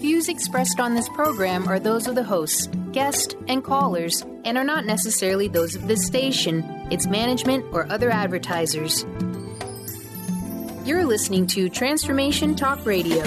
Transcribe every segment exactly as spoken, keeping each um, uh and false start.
views expressed on this program are those of the hosts, guests, and callers, and are not necessarily those of this station, its management, or other advertisers. You're listening to Transformation Talk Radio.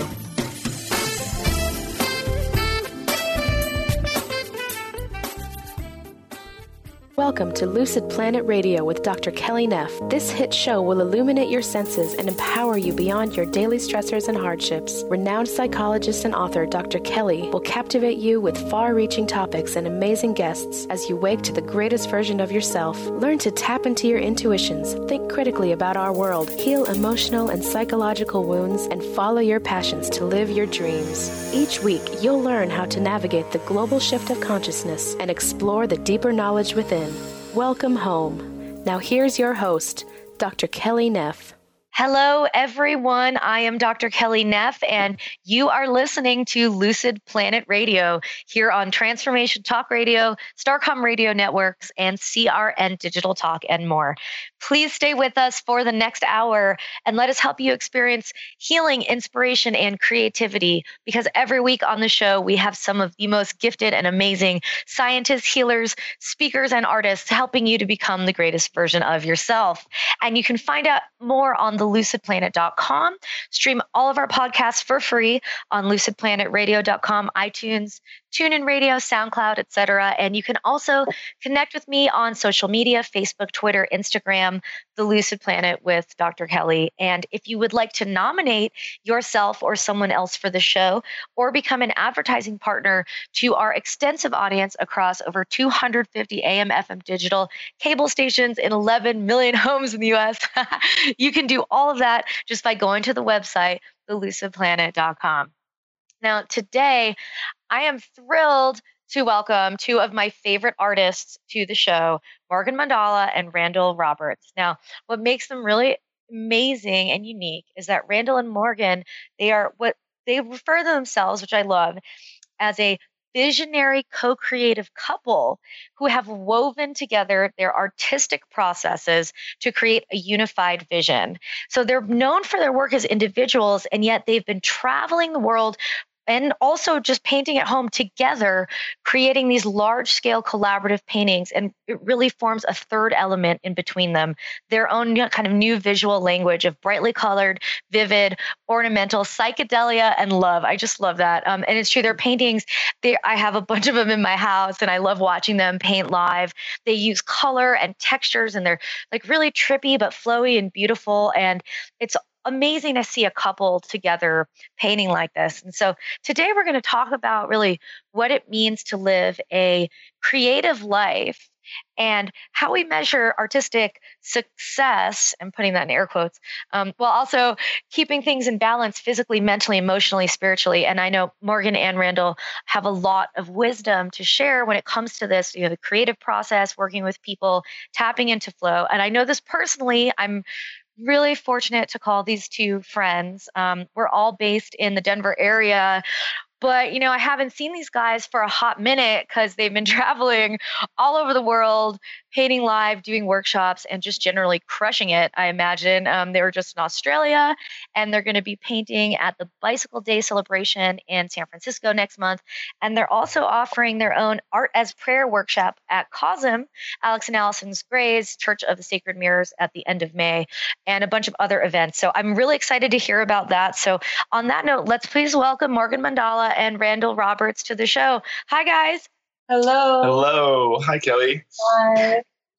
Welcome to Lucid Planet Radio with Doctor Kelly Neff. This hit show will illuminate your senses and empower you beyond your daily stressors and hardships. Renowned psychologist and author Doctor Kelly will captivate you with far-reaching topics and amazing guests as you wake to the greatest version of yourself. Learn to tap into your intuitions, think critically about our world, heal emotional and psychological wounds, and follow your passions to live your dreams. Each week, you'll learn how to navigate the global shift of consciousness and explore the deeper knowledge within. Welcome home. Now here's your host, Doctor Kelly Neff. Hello, everyone. I am Doctor Kelly Neff, and you are listening to Lucid Planet Radio here on Transformation Talk Radio, Starcom Radio Networks, and C R N Digital Talk, and more. Please stay with us for the next hour and let us help you experience healing, inspiration, and creativity, because every week on the show, we have some of the most gifted and amazing scientists, healers, speakers, and artists helping you to become the greatest version of yourself. And you can find out more on the lucid planet dot com. Stream all of our podcasts for free on lucid planet radio dot com, iTunes, TuneIn Radio, SoundCloud, et cetera. And you can also connect with me on social media, Facebook, Twitter, Instagram, The Lucid Planet with Doctor Kelly. And if you would like to nominate yourself or someone else for the show, or become an advertising partner to our extensive audience across over two hundred fifty A M F M digital cable stations in eleven million homes in the U S, you can do all of that just by going to the website, the lucid planet dot com. Now, today, I am thrilled to welcome two of my favorite artists to the show, Morgan Mandala and Randall Roberts. Now, what makes them really amazing and unique is that Randall and Morgan, they are what they refer to themselves, which I love, as a visionary co-creative couple who have woven together their artistic processes to create a unified vision. So they're known for their work as individuals, and yet they've been traveling the world and also just painting at home together, creating these large-scale collaborative paintings. And it really forms a third element in between them, their own kind of new visual language of brightly colored, vivid, ornamental, psychedelia, and love. I just love that. Um, and it's true, their paintings, they, I have a bunch of them in my house, and I love watching them paint live. They use color and textures, and they're like really trippy but flowy and beautiful. And it's amazing to see a couple together painting like this. And so today we're going to talk about really what it means to live a creative life and how we measure artistic success, I'm putting that in air quotes, um, while also keeping things in balance physically, mentally, emotionally, spiritually. And I know Morgan and Randall have a lot of wisdom to share when it comes to this, you know, the creative process, working with people, tapping into flow. And I know this personally, I'm really fortunate to call these two friends. Um, we're all based in the Denver area, but, you know, I haven't seen these guys for a hot minute because they've been traveling all over the world, painting live, doing workshops, and just generally crushing it, I imagine. Um, they were just in Australia, and they're going to be painting at the Bicycle Day celebration in San Francisco next month. And they're also offering their own Art as Prayer workshop at COSM, Alex and Allison's Gray's Church of the Sacred Mirrors, at the end of May, and a bunch of other events. So I'm really excited to hear about that. So on that note, let's please welcome Morgan Mandala and Randall Roberts to the show. Hi, guys. Hello. Hello. Hi, Kelly. Hi.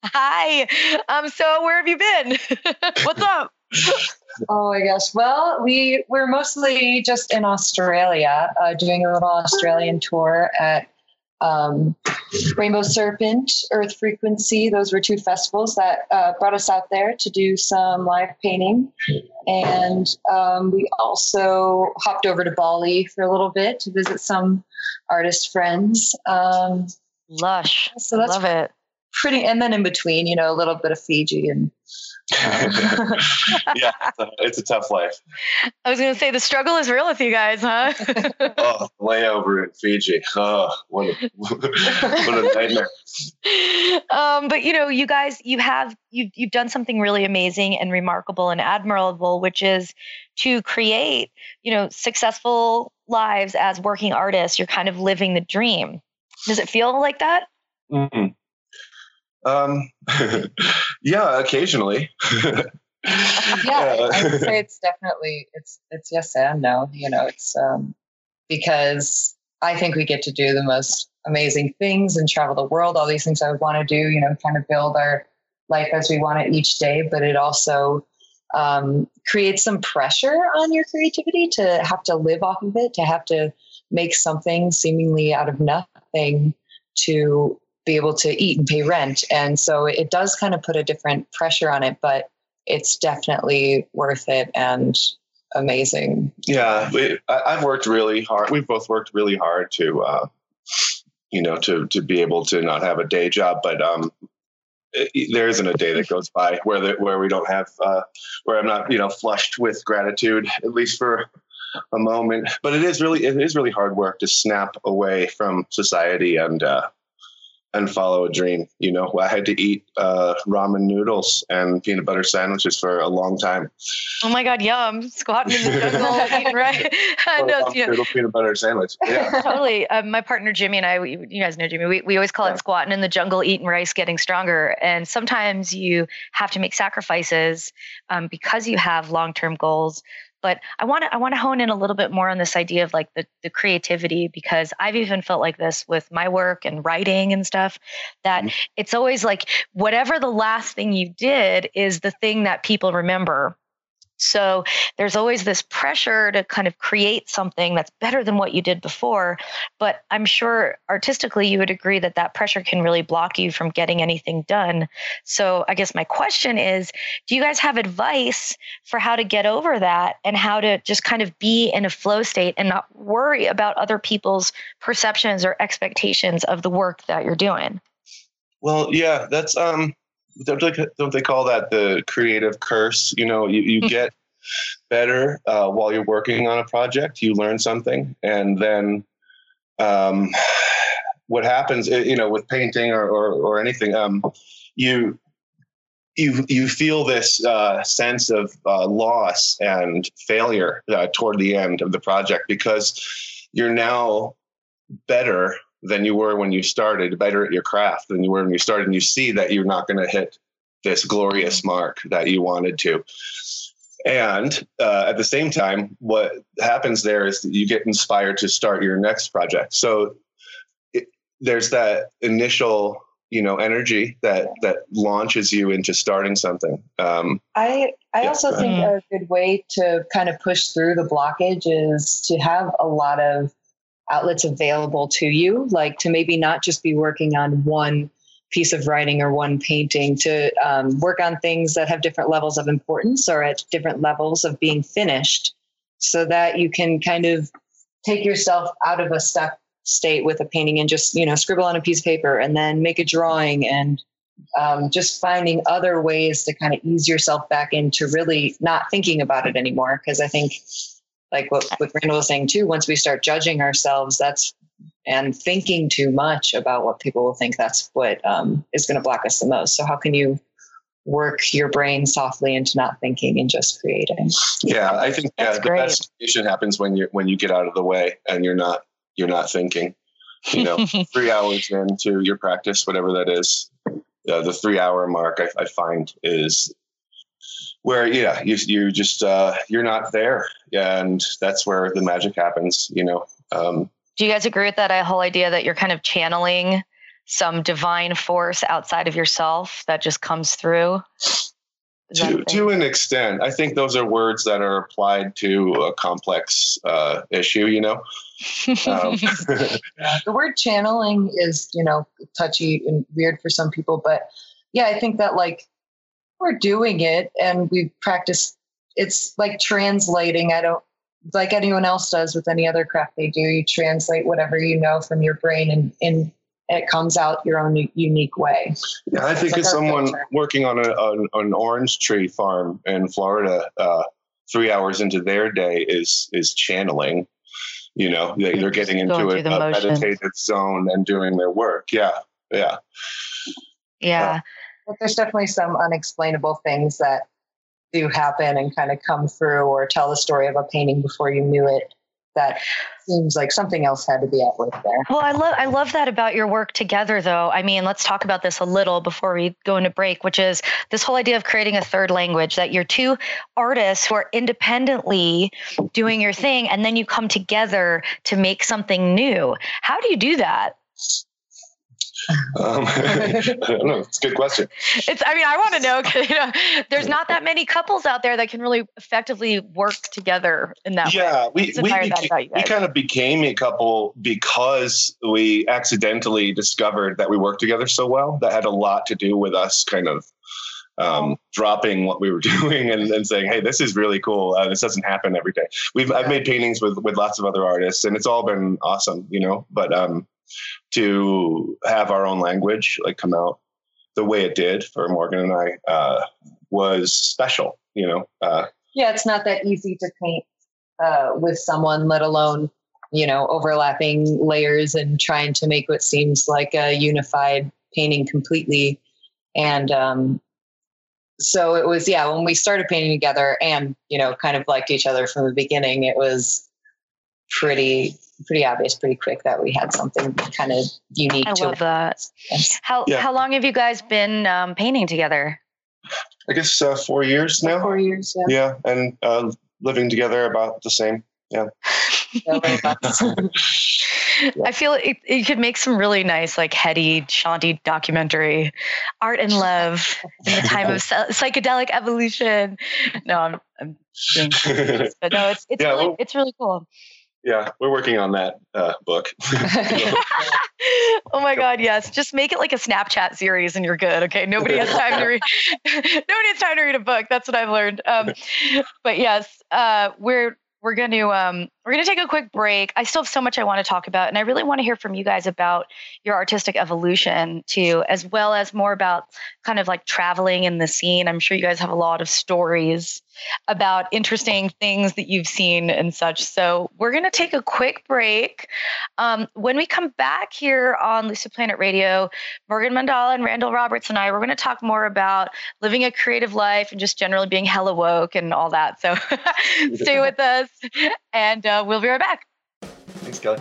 Hi. Um. So where have you been? What's up? Oh my gosh. Well, we we're mostly just in Australia, uh, doing a little Australian tour at um, Rainbow Serpent, Earth Frequency. Those were two festivals that uh, brought us out there to do some live painting. And um, we also hopped over to Bali for a little bit to visit some artist friends. Um, Lush. so that's Love it. pretty, and then in between, you know, a little bit of Fiji and. Yeah, it's a tough life. I was going to say the struggle is real with you guys, huh? Oh, layover in Fiji. Oh, what a, what a nightmare. Um, but you know, you guys, you have you've you've done something really amazing and remarkable and admirable, which is to create, you know, successful lives as working artists. You're kind of living the dream. Does it feel like that? Mm-hmm. Um, yeah, occasionally. Yeah, I would say it's definitely, it's, it's yes and no, you know, it's, um, because I think we get to do the most amazing things and travel the world, all these things I would want to do, you know, kind of build our life as we want it each day, but it also, um, creates some pressure on your creativity to have to live off of it, to have to make something seemingly out of nothing to be able to eat and pay rent. And so it does kind of put a different pressure on it, but it's definitely worth it and amazing. Yeah. We, I, I've worked really hard. We've both worked really hard to, uh, you know, to, to be able to not have a day job, but, um, it, there isn't a day that goes by where the, where we don't have, uh, where I'm not, you know, flushed with gratitude, at least for a moment, but it is really, it is really hard work to snap away from society and, uh, and follow a dream. You know, I had to eat uh, ramen noodles and peanut butter sandwiches for a long time. Oh my God, yum! Squatting in the jungle, eating right. No, you know, peanut butter sandwich. Yeah, totally. Um, my partner Jimmy and I, we, you guys know Jimmy. We we always call yeah. it squatting in the jungle, eating rice, getting stronger. And sometimes you have to make sacrifices um, because you have long-term goals. But I want to I want to hone in a little bit more on this idea of like the, the creativity, because I've even felt like this with my work and writing and stuff, that mm-hmm. it's always like whatever the last thing you did is the thing that people remember. So there's always this pressure to kind of create something that's better than what you did before. But I'm sure artistically you would agree that that pressure can really block you from getting anything done. So I guess my question is, do you guys have advice for how to get over that and how to just kind of be in a flow state and not worry about other people's perceptions or expectations of the work that you're doing? Well, yeah, that's, um, Don't they, don't they call that the creative curse? You know, you, you get better uh, while you're working on a project. You learn something. And then um, what happens, you know, with painting or, or, or anything, um, you you you feel this uh, sense of uh, loss and failure uh, toward the end of the project, because you're now better than you were when you started, better at your craft than you were when you started. And you see that you're not going to hit this glorious mark that you wanted to. And uh, at the same time, what happens there is that you get inspired to start your next project. So it, there's that initial, you know, energy that, that launches you into starting something. Um, I, I yeah, also think a good way to kind of push through the blockage is to have a lot of outlets available to you, like to maybe not just be working on one piece of writing or one painting, to um, work on things that have different levels of importance or at different levels of being finished, so that you can kind of take yourself out of a stuck state with a painting and just, you know, scribble on a piece of paper and then make a drawing, and um, just finding other ways to kind of ease yourself back into really not thinking about it anymore. Because I think, like what, what Randall was saying too, once we start judging ourselves, that's and thinking too much about what people will think, that's what um, is going to block us the most. So how can you work your brain softly into not thinking and just creating? Yeah, I think yeah, the great. best creation happens when you when you get out of the way and you're not you're not thinking. You know, three hours into your practice, whatever that is, uh, the three hour mark, I, I find is where, yeah, you, you just, uh, you're not there. And that's where the magic happens, you know. Um, Do you guys agree with that whole idea that you're kind of channeling some divine force outside of yourself that just comes through? To, to an extent. I think those are words that are applied to a complex uh, issue, you know. Um, yeah, the word channeling is, you know, touchy and weird for some people, but yeah, I think that like we're doing it and we practice. It's like translating. I don't, like anyone else does with any other craft they do, you translate whatever you know from your brain and in it comes out your own unique way. Yeah, I think like as someone filter. working on a, on, on an orange tree farm in Florida, uh, three hours into their day is is channeling. You know, they, they're getting into Going a, through the a motions. meditative zone and doing their work. Yeah, yeah, Yeah. But there's definitely some unexplainable things that do happen and kind of come through or tell the story of a painting before you knew it. That seems like something else had to be at work there. Well, I love I love that about your work together, though. I mean, let's talk about this a little before we go into break, which is this whole idea of creating a third language, that you're two artists who are independently doing your thing, and then you come together to make something new. How do you do that? Um, I don't know. It's a good question. It's, I mean, I want to know, because, you know, there's not that many couples out there that can really effectively work together in that Yeah, way. we we, beca- we kind of became a couple because we accidentally discovered that we worked together so well. That had a lot to do with us kind of um, dropping what we were doing and then saying, "Hey, this is really cool. Uh, this doesn't happen every day." We've I've made paintings with with lots of other artists, and it's all been awesome, you know. But um, to have our own language like come out the way it did for Morgan and I uh, was special, you know. Uh, yeah, it's not that easy to paint uh, with someone, let alone, you know, overlapping layers and trying to make what seems like a unified painting completely. And um, so it was, yeah, when we started painting together and, you know, kind of liked each other from the beginning, it was pretty pretty obvious pretty quick that we had something kind of unique. I to love it. that. Yes. How Yeah. how long have you guys been um, painting together? I guess uh, four years now. Four years, yeah. Yeah, and uh, living together about the same. Yeah. Yeah, very much. I feel it, it could make some really nice, like, heady, shanty documentary, art and love in the time of psy- psychedelic evolution. No, I'm, I'm being serious, but no, it's it's Yeah, really, well- it's really cool. Yeah, we're working on that uh, book. Oh my God, yes. Just make it like a Snapchat series and you're good. Okay. Nobody has time to read. Nobody has time to read a book. That's what I've learned. Um, but yes, uh, we're we're going to um, we're going to take a quick break. I still have so much I want to talk about, and I really want to hear from you guys about your artistic evolution too, as well as more about kind of like traveling in the scene. I'm sure you guys have a lot of stories about interesting things that you've seen and such. So we're going to take a quick break. Um, when we come back here on Lucid Planet Radio, Morgan Mandala and Randall Roberts and I, we're going to talk more about living a creative life and just generally being hella woke and all that. So stay with us, and uh, we'll be right back. Thanks, Kelly.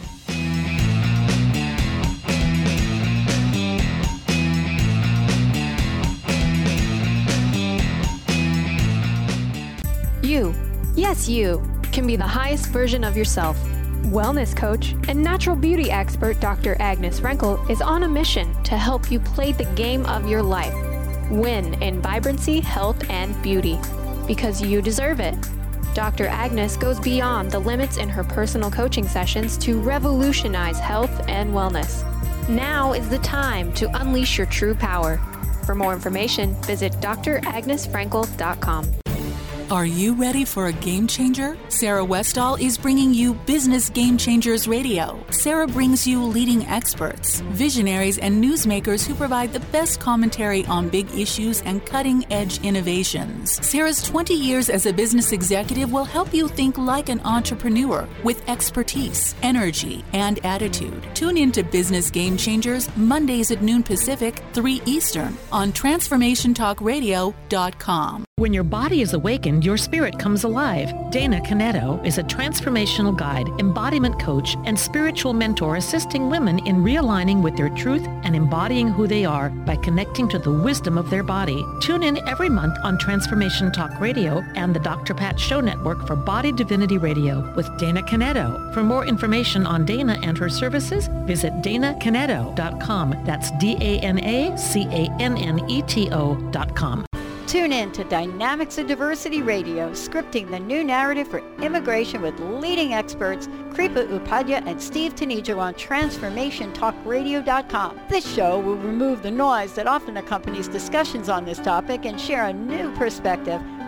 You, yes, you, can be the highest version of yourself. Wellness coach and natural beauty expert Doctor Agnes Renkel is on a mission to help you play the game of your life. Win in vibrancy, health, and beauty. Because you deserve it. Doctor Agnes goes beyond the limits in her personal coaching sessions to revolutionize health and wellness. Now is the time to unleash your true power. For more information, visit d r agnes frankel dot com. Are you ready for a game changer? Sarah Westall is bringing you Business Game Changers Radio. Sarah brings you leading experts, visionaries, and newsmakers who provide the best commentary on big issues and cutting-edge innovations. Sarah's twenty years as a business executive will help you think like an entrepreneur with expertise, energy, and attitude. Tune into Business Game Changers Mondays at noon Pacific, three Eastern on transformation talk radio dot com. When your body is awakened, your spirit comes alive. Dana Canetto is a transformational guide, embodiment coach, and spiritual mentor assisting women in realigning with their truth and embodying who they are by connecting to the wisdom of their body. Tune in every month on Transformation Talk Radio and the Doctor Pat Show Network for Body Divinity Radio with Dana Canetto. For more information on Dana and her services, visit dana canetto dot com. That's D A N A C A N N E T O dot com. Tune in to Dynamics of Diversity Radio, scripting the new narrative for immigration with leading experts Kripa Upadhyaya and Steve Tanijo on transformation talk radio dot com. This show will remove the noise that often accompanies discussions on this topic and share a new perspective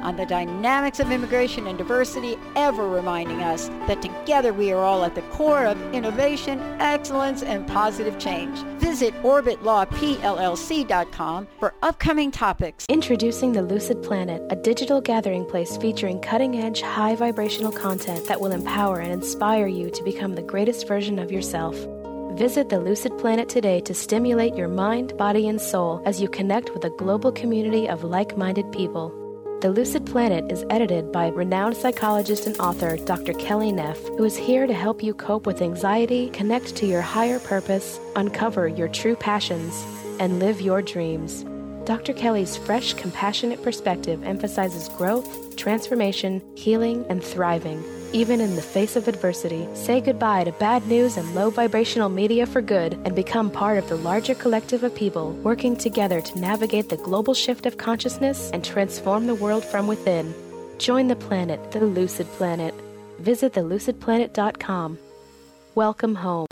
on the dynamics of immigration and diversity, ever reminding us that together we are all at the core of innovation, excellence, and positive change. Visit orbit law p l l c dot com for upcoming topics. Introducing the Lucid Planet, a digital gathering place featuring cutting-edge, high vibrational content that will empower and inspire you to become the greatest version of yourself. Visit the Lucid Planet today to stimulate your mind, body, and soul as you connect with a global community of like-minded people. The Lucid Planet is edited by renowned psychologist and author Doctor Kelly Neff, who is here to help you cope with anxiety, connect to your higher purpose, uncover your true passions, and live your dreams. Doctor Kelly's fresh, compassionate perspective emphasizes growth, transformation, healing, and thriving. Even in the face of adversity, say goodbye to bad news and low vibrational media for good and become part of the larger collective of people working together to navigate the global shift of consciousness and transform the world from within. Join the planet, the Lucid Planet. Visit the lucid planet dot com. Welcome home.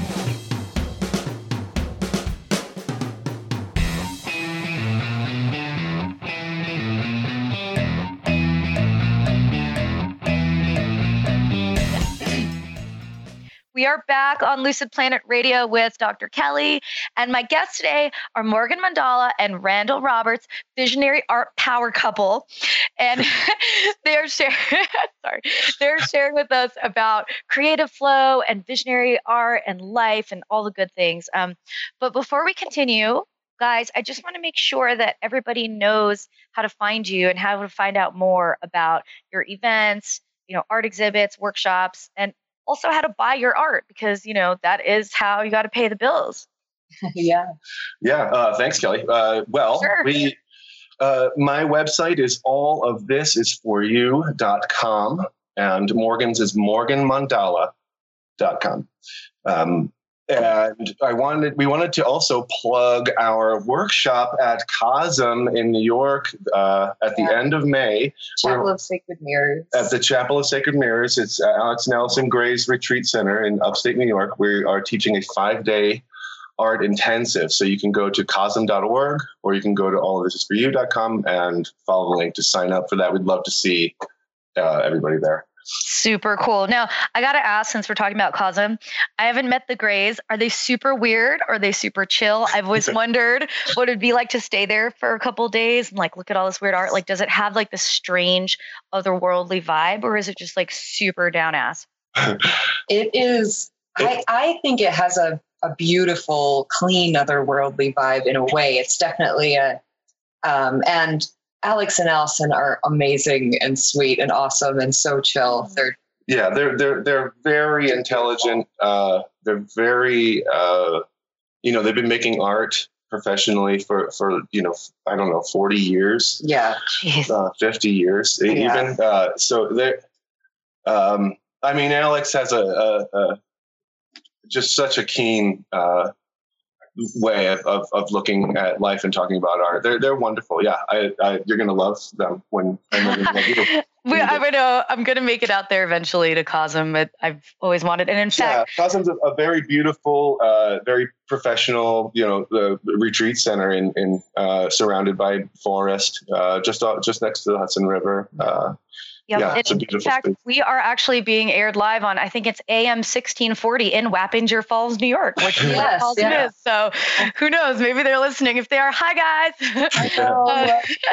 We are back on Lucid Planet Radio with Doctor Kelly, and my guests today are Morgan Mandala and Randall Roberts, visionary art power couple, and they're sharing. sorry, they're sharing with us about creative flow and visionary art and life and all the good things. Um, but before we continue, guys, I just want to make sure that everybody knows how to find you and how to find out more about your events, you know, art exhibits, workshops, and also how to buy your art, because, you know, that is how you got to pay the bills. yeah. Yeah. Uh, thanks, Kelly. Uh, well, Sure. we, uh, my website is all of this is for you dot com, and Morgan's is morgan mandala dot com. Um, and I wanted, we wanted to also plug our workshop at COSM in New York uh, at the Yeah. end of May. Chapel We're of Sacred Mirrors. at the Chapel of Sacred Mirrors. It's uh, Alex Nelson Gray's Retreat Center in upstate New York. We are teaching a five-day art intensive. So you can go to cosm dot org or you can go to all of this is for you dot com and follow the link to sign up for that. We'd love to see uh, everybody there. Super cool. Now, I got to ask, since we're talking about COSM, I haven't met the Grays. Are they super weird? Or are they super chill? I've always wondered what it'd be like to stay there for a couple of days and like look at all this weird art. Like, does it have like this strange otherworldly vibe, or is it just like super down ass? It is, I, I think it has a, a beautiful, clean, otherworldly vibe in a way. It's definitely a, um, and Alex and Allison are amazing and sweet and awesome and so chill. They're Yeah, they're they're they're very intelligent. Uh, they're very uh, you know, they've been making art professionally for for you know I don't know forty years. yeah, Uh, fifty years Yeah. even. Uh, so they're. Um, I mean, Alex has a, a, a just such a keen uh, way of, of of looking at life and talking about art. They're they're wonderful. Yeah, I, I you're gonna love them when. And they're gonna love you. We, I'm gonna I'm gonna make it out there eventually to COSM. But I've always wanted, and in Yeah, fact, COSM's a, a very beautiful, uh, very professional, you know, the retreat center in in uh, surrounded by forest, uh, just off, just next to the Hudson River. Uh, yep. yeah, And it's a in beautiful fact, space. we are actually being aired live on, I think it's A M sixteen forty in Wappinger Falls, New York, which is where Yes, COSM yeah. is. So who knows? Maybe they're listening. If they are, hi guys. know, Uh,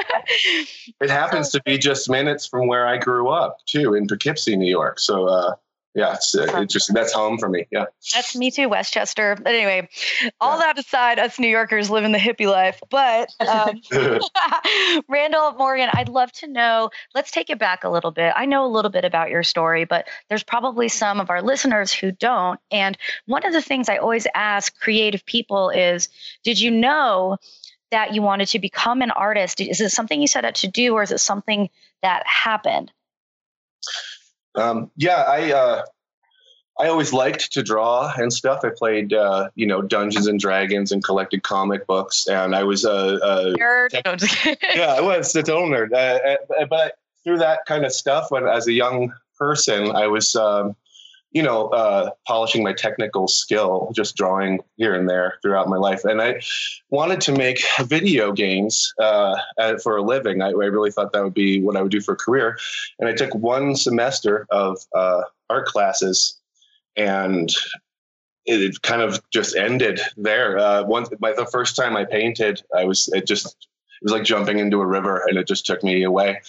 It happens to be just minutes from where I grew up too, in Poughkeepsie, New York. So uh, yeah, it's, uh, it's just that's home for me. Yeah. That's me too, Westchester. But anyway, all that aside, us New Yorkers living the hippie life. But um, Randall, Morgan, I'd love to know, let's take it back a little bit. I know a little bit about your story, but there's probably some of our listeners who don't. And one of the things I always ask creative people is, did you know that you wanted to become an artist? Is it something you set out to do, or is it something that happened? Um, yeah, I uh, I always liked to draw and stuff. I played, uh, you know, Dungeons and Dragons and collected comic books, and I was a uh, uh, Nerd. No, just kidding. yeah, I was a total nerd. Uh, uh, but through that kind of stuff, when as a young person, I was um, you know, uh, polishing my technical skill, just drawing here and there throughout my life. And I wanted to make video games uh, for a living. I, I really thought that would be what I would do for a career. And I took one semester of uh, art classes, and it kind of just ended there. Uh, once, by the first time I painted, I was, it just, it was like jumping into a river, and it just took me away.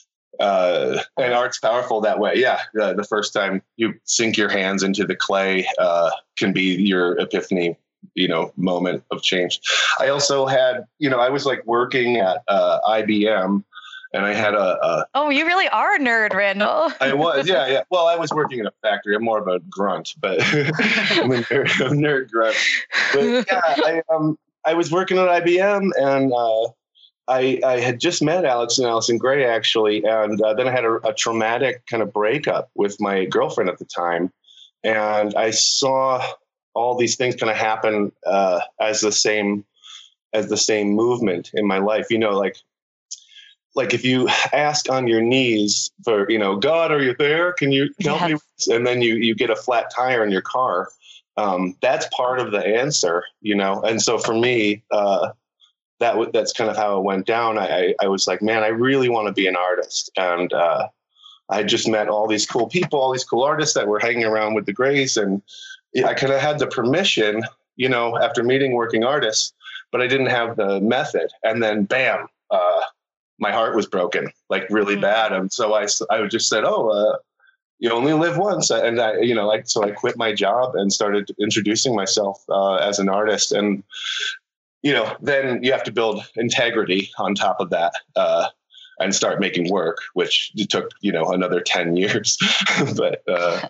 Uh, and art's powerful that way. Yeah. Uh, the first time you sink your hands into the clay, uh, can be your epiphany, you know, moment of change. I also had, you know, I was like working at, uh, I B M, and I had a, a oh, you really are a nerd, Randall. I was. Yeah. Yeah. Well, I was working in a factory. I'm more of a grunt, but I'm a nerd, a nerd grunt. But yeah, I, um, I was working at I B M, and, uh, I, I had just met Alex and Allison Gray, actually, and uh, then I had a, a traumatic kind of breakup with my girlfriend at the time, and I saw all these things kind of happen uh, as the same as the same movement in my life. You know, like like if you ask on your knees for, you know, God, are you there? Can you help yes. me? And then you you get a flat tire in your car. Um, that's part of the answer, you know. And so for me. Uh, That w- that's kind of how it went down. I, I was like, man, I really want to be an artist. And uh, I just met all these cool people, all these cool artists that were hanging around with the Grays. And I kind of had the permission, you know, after meeting working artists, but I didn't have the method. And then bam, uh, my heart was broken, like really mm-hmm. bad. And so I, I just said, oh, uh, you only live once. And I, you know, like, so I quit my job and started introducing myself uh, as an artist. And you know, then you have to build integrity on top of that uh, and start making work, which took, you know, another ten years. but uh...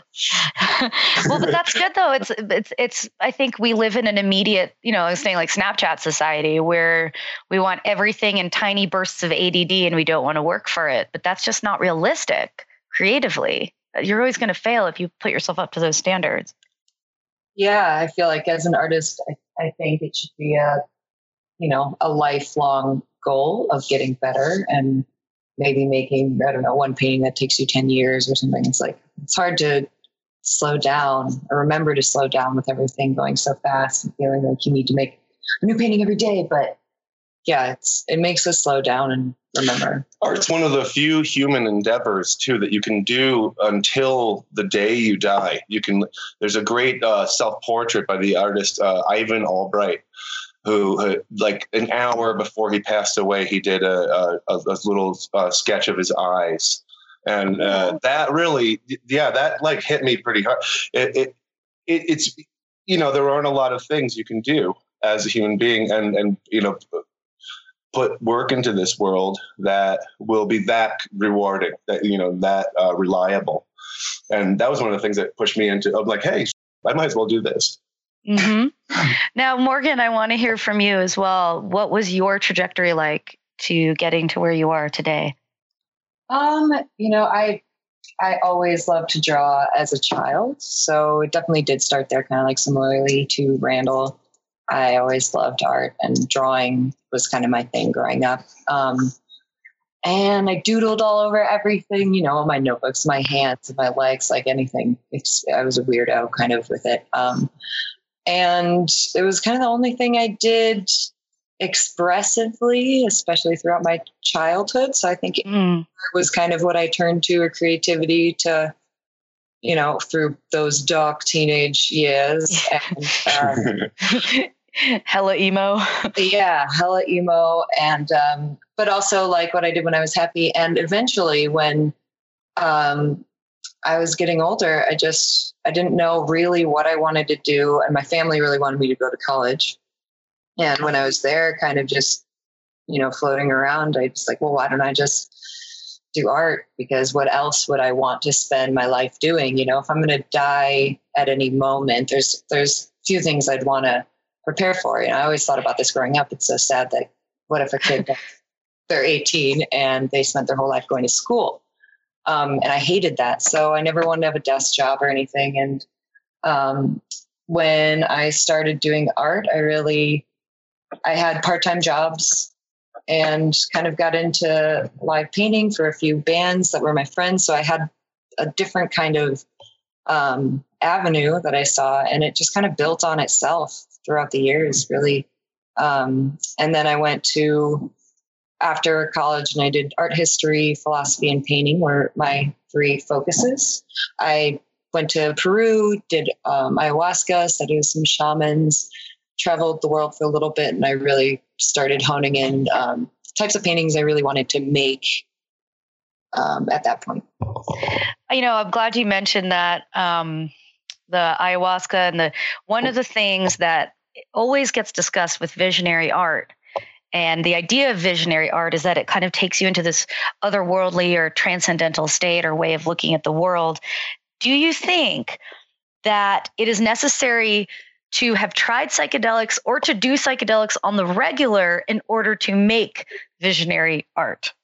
well, but that's good though. It's, it's, it's, I think we live in an immediate, you know, I was saying like Snapchat society where we want everything in tiny bursts of A D D and we don't want to work for it, but that's just not realistic creatively. You're always going to fail if you put yourself up to those standards. Yeah. I feel like as an artist, I, I think it should be a, you know, a lifelong goal of getting better and maybe making, I don't know, one painting that takes you ten years or something. It's like, it's hard to slow down or remember to slow down with everything going so fast and feeling like you need to make a new painting every day. But yeah, it's, it makes us slow down and remember. Art's one of the few human endeavors too, that you can do until the day you die. You can, there's a great uh, self-portrait by the artist, uh, Ivan Albright, who, uh, like an hour before he passed away, he did a, a, a little uh, sketch of his eyes. And uh, that really, yeah, that like hit me pretty hard. It, it, it, it's, you know, there aren't a lot of things you can do as a human being and, and, you know, put work into this world that will be that rewarding, that, you know, that uh, reliable. And that was one of the things that pushed me into, I'm like, hey, I might as well do this. Mm-hmm. Now, Morgan, I want to hear from you as well. What was your trajectory like to getting to where you are today? Um, you know, I I always loved to draw as a child, so it definitely did start there, kind of like similarly to Randall. I always loved art, and drawing was kind of my thing growing up. Um, and I doodled all over everything, you know, my notebooks, my hands, my legs, like anything. It's, I was a weirdo kind of with it. Um, And it was kind of the only thing I did expressively, especially throughout my childhood. So I think mm. it was kind of what I turned to, or creativity to, you know, through those dark teenage years. And, um, hella emo. Yeah, hella emo. And, um, but also like what I did when I was happy. And eventually when, um, I was getting older, I just, I didn't know really what I wanted to do. And my family really wanted me to go to college. And when I was there kind of just, you know, floating around, I was like, well, why don't I just do art? Because what else would I want to spend my life doing? You know, if I'm going to die at any moment, there's, there's few things I'd want to prepare for. You know, I always thought about this growing up. It's so sad that what if a kid, they're eighteen and they spent their whole life going to school? Um, and I hated that. So I never wanted to have a desk job or anything. And um, when I started doing art, I really, I had part-time jobs and kind of got into live painting for a few bands that were my friends. So I had a different kind of um, avenue that I saw, and it just kind of built on itself throughout the years, really. Um, and then I went to, after college, and I did art history, philosophy, and painting were my three focuses. I went to Peru, did um, ayahuasca, studied with some shamans, traveled the world for a little bit, and I really started honing in um, types of paintings I really wanted to make um, at that point. You know, I'm glad you mentioned that, um, the ayahuasca, and the one of the things that always gets discussed with visionary art, and the idea of visionary art is that it kind of takes you into this otherworldly or transcendental state or way of looking at the world. Do you think that it is necessary to have tried psychedelics or to do psychedelics on the regular in order to make visionary art?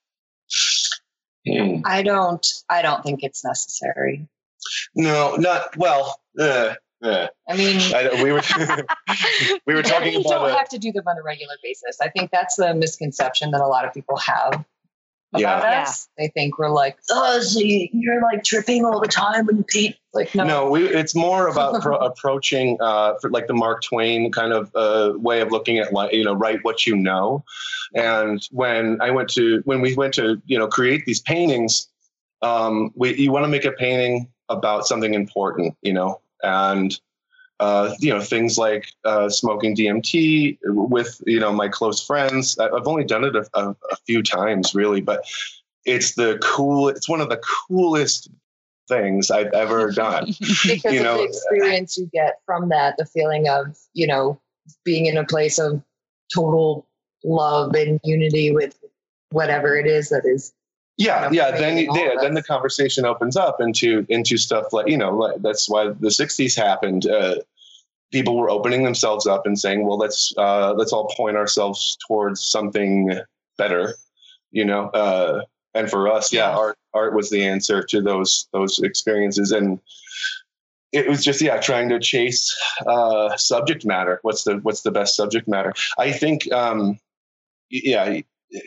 I don't, I don't think it's necessary. No, not, well, uh, uh, I mean, I, we were, we were talking you about don't a, have to do them on a regular basis. I think that's the misconception that a lot of people have about Yeah. us. They think we're like, oh, so you're like tripping all the time when you paint. Like, no, No, we, it's more about pro- approaching, uh, for like the Mark Twain kind of uh, way of looking at, like, you know, write what you know. And when I went to, when we went to, you know, create these paintings, um, we, you want to make a painting about something important, you know, and, uh, you know, things like uh, smoking D M T with, you know, my close friends. I've only done it a, a, a few times, really, but it's the cool, it's one of the coolest things I've ever done. because you of know, the experience you get from that, the feeling of, you know, being in a place of total love and unity with whatever it is that is. Yeah, you know, yeah. Then, creating all yeah, of then the us. conversation opens up into into stuff like, you know, like, that's why the sixties happened. Uh, people were opening themselves up and saying, "Well, let's uh, let's all point ourselves towards something better," you know. Uh, and for us, yeah, Yeah. art art was the answer to those those experiences, and it was just yeah, trying to chase uh, subject matter. What's the what's the best subject matter? I think, um, yeah.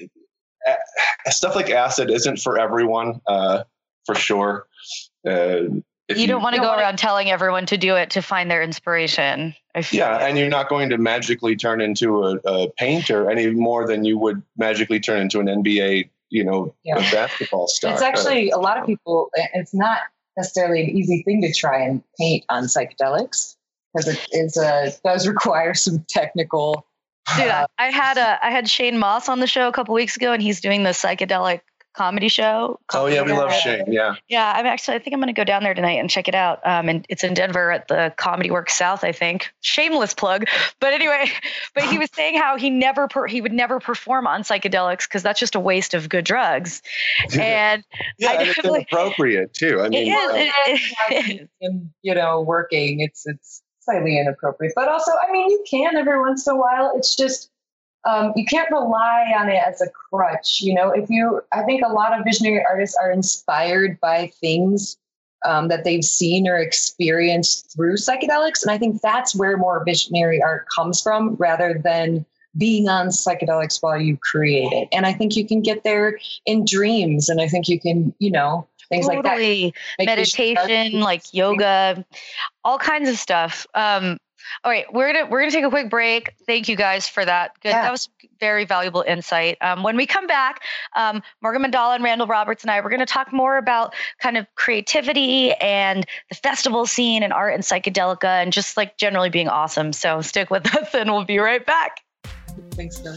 Stuff like acid isn't for everyone, uh, for sure. Uh, if You don't want to don't go wanna- around telling everyone to do it to find their inspiration. I feel. Yeah, and you're not going to magically turn into a, a painter any more than you would magically turn into an N B A, you know, Yeah. a basketball star. It's actually a lot of people, it's not necessarily an easy thing to try and paint on psychedelics because it is a, does require some technical. Dude, uh, I, I had a I had Shane Moss on the show a couple weeks ago, and he's doing the psychedelic comedy show. Oh yeah, we love Yeah. Shane. Yeah, Yeah, I'm actually, I think I'm going to go down there tonight and check it out. Um, and it's in Denver at the Comedy Works South, I think. Shameless plug. But anyway, but he was saying how he never, per, he would never perform on psychedelics because that's just a waste of good drugs. And yeah, I and it's definitely- inappropriate too. I it mean, is, uh, it, it is. and, you know, working, it's, it's slightly inappropriate, but also, I mean, you can every once in a while. It's just, Um, you can't rely on it as a crutch. You know, if you, I think a lot of visionary artists are inspired by things um, that they've seen or experienced through psychedelics. And I think that's where more visionary art comes from rather than being on psychedelics while you create it. And I think you can get there in dreams. And I think you can, you know, things like that. Totally. Make you Meditation, start- like yoga, all kinds of stuff. Um, all right, we're gonna we're gonna take a quick break. Thank you guys for that. Good, Yeah. that was very valuable insight. Um, when we come back, um, Morgan Mandala and Randall Roberts and I we're gonna talk more about kind of creativity and the festival scene and art and psychedelica and just like generally being awesome. So stick with us, and we'll be right back. Thanks, Bill.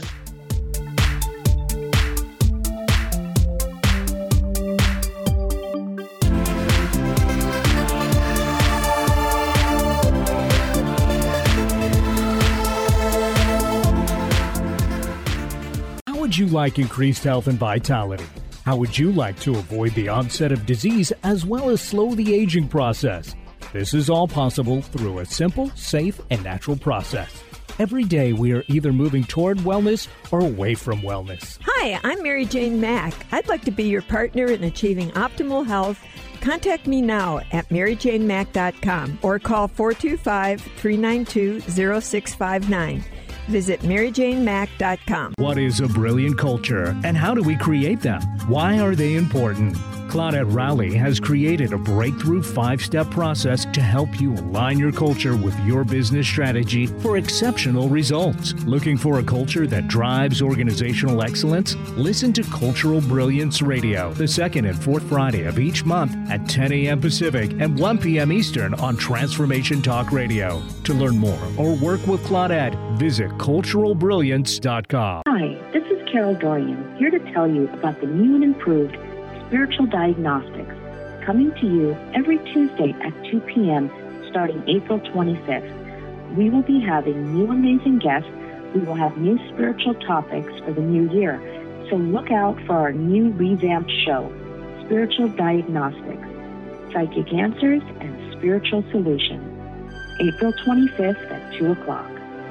How would you like increased health and vitality? How would you like to avoid the onset of disease as well as slow the aging process? This is all possible through a simple, safe, and natural process. Every day we are either moving toward wellness or away from wellness. Hi, I'm Mary Jane Mack. I'd like to be your partner in achieving optimal health. Contact me now at mary jane mack dot com or call four two five, three nine two, zero six five nine. Visit mary jane mack dot com. What is a brilliant culture and how do we create them? Why are they important? Claudette Rowley has created a breakthrough five-step process to help you align your culture with your business strategy for exceptional results. Looking for a culture that drives organizational excellence? Listen to Cultural Brilliance Radio, the second and fourth Friday of each month at ten a.m. Pacific and one p.m. Eastern on Transformation Talk Radio. To learn more or work with Claudette, visit cultural brilliance dot com. Hi, this is Carol Dorian, here to tell you about the new and improved Spiritual Diagnostics, coming to you every Tuesday at two p.m. starting April twenty-fifth. We will be having new amazing guests. We will have new spiritual topics for the new year. So look out for our new revamped show, Spiritual Diagnostics, Psychic Answers and Spiritual Solutions, April twenty-fifth at two o'clock.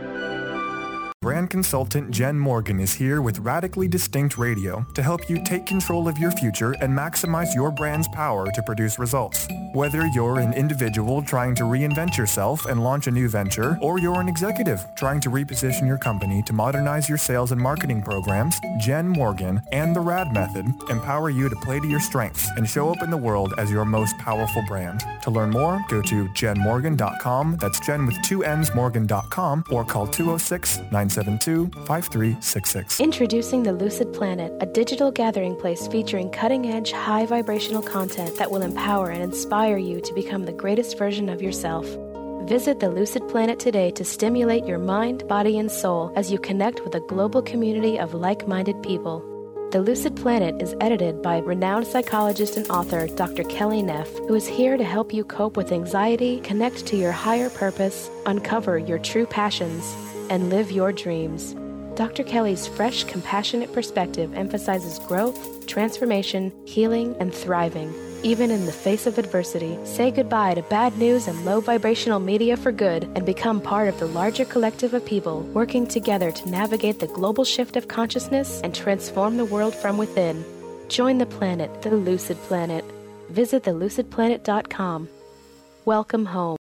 Brand consultant Jen Morgan is here with Radically Distinct Radio to help you take control of your future and maximize your brand's power to produce results. Whether you're an individual trying to reinvent yourself and launch a new venture, or you're an executive trying to reposition your company to modernize your sales and marketing programs, Jen Morgan and the RAD Method empower you to play to your strengths and show up in the world as your most powerful brand. To learn more, go to jen morgan dot com. That's Jen with two N's, morgan dot com, or call two oh six, nine seven two, five three six six. Introducing the Lucid Planet, a digital gathering place featuring cutting-edge, high vibrational content that will empower and inspire you to become the greatest version of yourself. Visit the Lucid Planet today to stimulate your mind, body, and soul as you connect with a global community of like-minded people. The Lucid Planet is edited by renowned psychologist and author Doctor Kelly Neff, who is here to help you cope with anxiety, connect to your higher purpose, uncover your true passions, and live your dreams. Doctor Kelly's fresh, compassionate perspective emphasizes growth, transformation, healing, and thriving. Even in the face of adversity, say goodbye to bad news and low vibrational media for good and become part of the larger collective of people working together to navigate the global shift of consciousness and transform the world from within. Join the planet, the Lucid Planet. Visit the lucid planet dot com. Welcome home.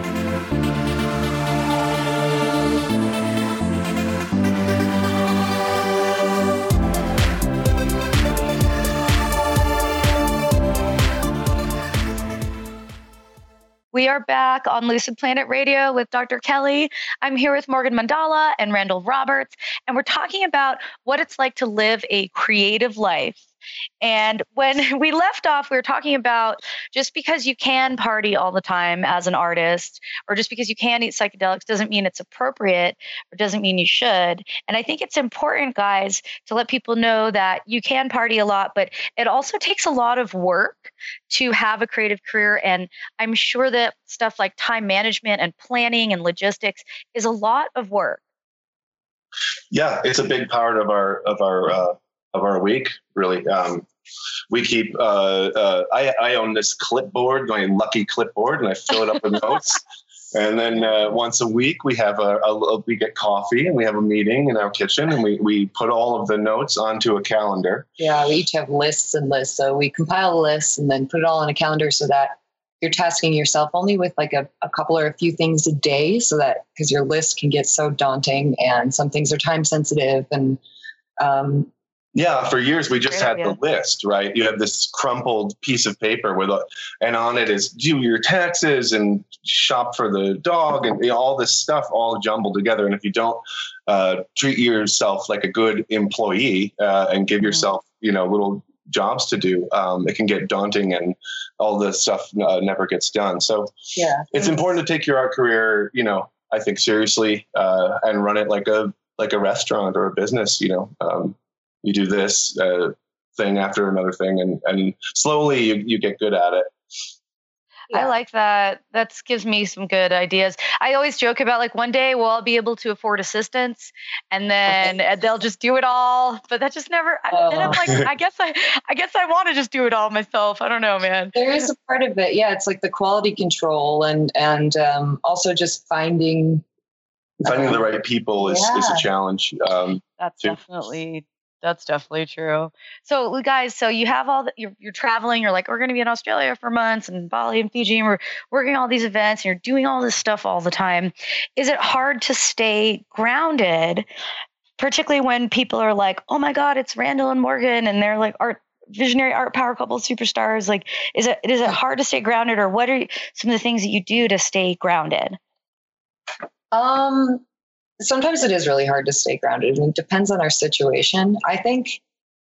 We are back on Lucid Planet Radio with Doctor Kelly. I'm here with Morgan Mandala and Randall Roberts, and we're talking about what it's like to live a creative life. And when we left off, we were talking about just because you can party all the time as an artist, or just because you can eat psychedelics doesn't mean it's appropriate or doesn't mean you should. And I think it's important, guys, to let people know that you can party a lot, but it also takes a lot of work to have a creative career. And I'm sure that stuff like time management and planning and logistics is a lot of work. Yeah, it's a big part of our of our uh, of our week, really. Um, we keep. Uh, uh, I, I own this clipboard, my lucky clipboard, and I fill it up with notes. And then uh, once a week, we have a, a we get coffee and we have a meeting in our kitchen, and we we put all of the notes onto a calendar. Yeah, we each have lists and lists, so we compile lists and then put it all on a calendar so that you're tasking yourself only with like a, a couple or a few things a day, so that because your list can get so daunting and some things are time sensitive and. Um, Yeah, for years we just had the list, right? You have this crumpled piece of paper with, a, and on it is do your taxes and shop for the dog and you know, all this stuff all jumbled together. And if you don't uh, treat yourself like a good employee uh, and give yourself, you know, little jobs to do, um, it can get daunting and all this stuff uh, never gets done. So yeah, it's important to take your art career, you know, I think seriously uh, and run it like a like a restaurant or a business, you know. Um, You do this uh, thing after another thing, and, and slowly you, you get good at it. Yeah. I like that. That gives me some good ideas. I always joke about like one day we'll all be able to afford assistants, and then okay. they'll just do it all. But that just never. Oh. Then I'm like, I guess I, I guess I want to just do it all myself. I don't know, man. There is a part of it, yeah. It's like the quality control, and and um, also just finding finding um, the right people is, yeah. is a challenge. Um, That's too. definitely. That's definitely true. So guys, so you have all the, you're, you're traveling, you're like, we're going to be in Australia for months and Bali and Fiji, and we're working all these events and you're doing all this stuff all the time. Is it hard to stay grounded, particularly when people are like, oh my God, it's Randall and Morgan, and they're like art visionary art power couple superstars? Like, is it is it hard to stay grounded, or what are some of the things that you do to stay grounded? Um, sometimes it is really hard to stay grounded, and it depends on our situation. I think